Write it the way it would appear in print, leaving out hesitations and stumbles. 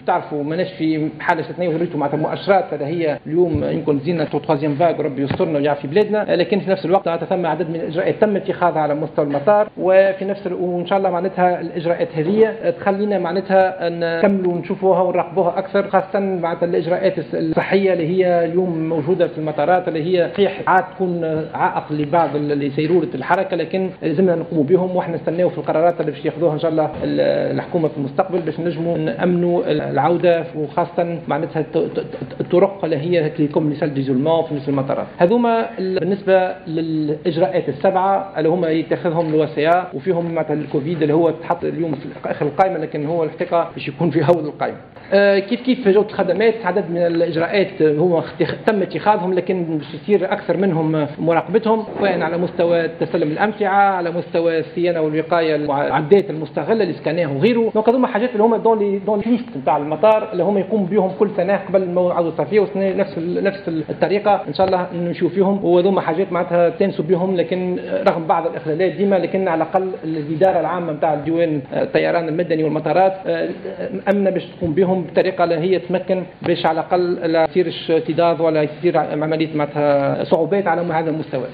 تعرفوا ماناش في حاله استثنائيه وجريتوا معناتها مؤشرات هذا هي اليوم يمكن زينا تروازيام فاغ وربي يسترنا ويعافي في بلادنا، لكن في نفس الوقت معناتها ثم عدد من الاجراءات تم اتخاذها على مستوى المطار، وفي نفس وان شاء الله معناتها الاجراءات هذه تخلينا معناتها نكملوا ونشوفوها ونراقبوها اكثر، خاصه معناتها الاجراءات الصحيه اللي هي اليوم موجوده في المطارات اللي هي صحيح عاد تكون عائق لبعض لسيروره الحركه، لكن لازمنا نقوموا بهم واحنا نستناو في القرارات اللي باش ياخذوها ان شاء الله الحكومه في المستقبل باش نجموا نامنوا العوده، وخاصه معناتها الطرق اللي هي كليكم لسال ديزولمون في مثل المطارات. هذوما بالنسبه للاجراءات السبعه اللي هما يتخذهم الوسائل، وفيهم معناتها الكوفيد اللي هو تحط اليوم في اخر القائمه، لكن هو الحقيقه باش يكون في اول القائمه. كيف جوده الخدمات، عدد من الاجراءات هو تم اتخاذهم، لكن باش يصير اكثر منهم مراقبتهم، سواء على مستوى تسلم الامتعه، على مستوى الصيانه والوقايه، العدات المستغله الاسكانيه وغيره. دونك هذوما حاجات اللي هما دون ليست نتاع المطار اللي هما يقوموا بهم كل سنه قبل الموعد الصيفيه، نفس الطريقه ان شاء الله نمشيو فيهم، وهذوما حاجات معناتها تنسوا بهم، لكن رغم بعض الاخلالات ديما، لكن على الاقل الاداره العامه نتاع ديوان الطيران المدني والمطارات امنه باش تقوم بهم بطريقه اللي هي تمكن باش على الاقل لا يصيرش ارتداد ولا يصير عمليه معناتها صعوبات على هذا المستوى.